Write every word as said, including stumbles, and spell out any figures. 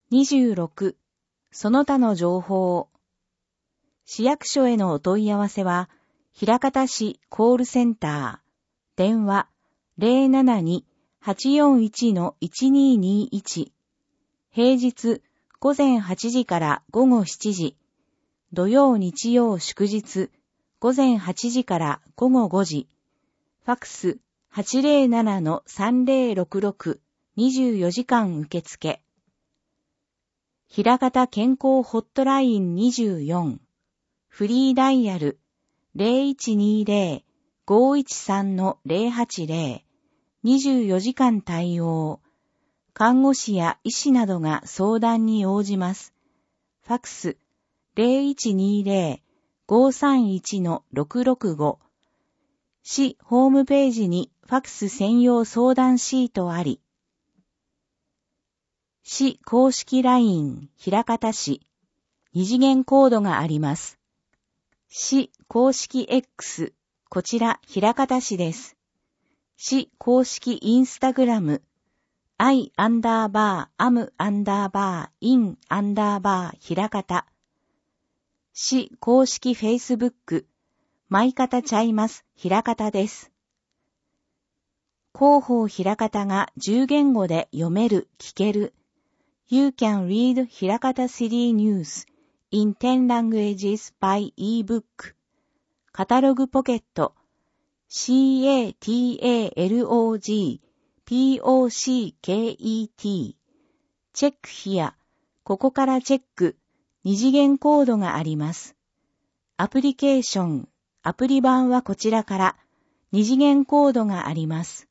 にじゅうろく、その他の情報。市役所へのお問い合わせは、枚方市コールセンター、電話 ゼロななに はちよんいち いちにーにーいち、平日午前はちじから午後しちじ、土曜日曜祝日午前はちじから午後ごじ、ファックス はちゼロななのさんゼロろくろく にじゅうよじかん受付。枚方健康ホットラインにじゅうよん、フリーダイヤル ゼロいちにゼロ ごいちさんのゼロはちゼロ、にじゅうよじかん対応。看護師や医師などが相談に応じます。ファックス ゼロいちにゼロ ごさんいちのろくろくご。市ホームページにファックス専用相談シートあり。市公式 ライン 枚方市二次元コードがあります。市公式 X、こちら枚方市です。市公式インスタグラム、I アンダーバー、アムアンダーバー、インアンダーバー、枚方。市公式フェイスブック、舞方ちゃいます、枚方です。広報枚方がじゅう言語で読める、聞ける。You can read 枚方 City News in ten languages by e-book。カタログポケット シーエーティーエーエルオージーピーオーシーケーイーティー チェックヒア、ここからチェック、二次元コードがあります。アプリケーション、アプリ版はこちらから二次元コードがあります。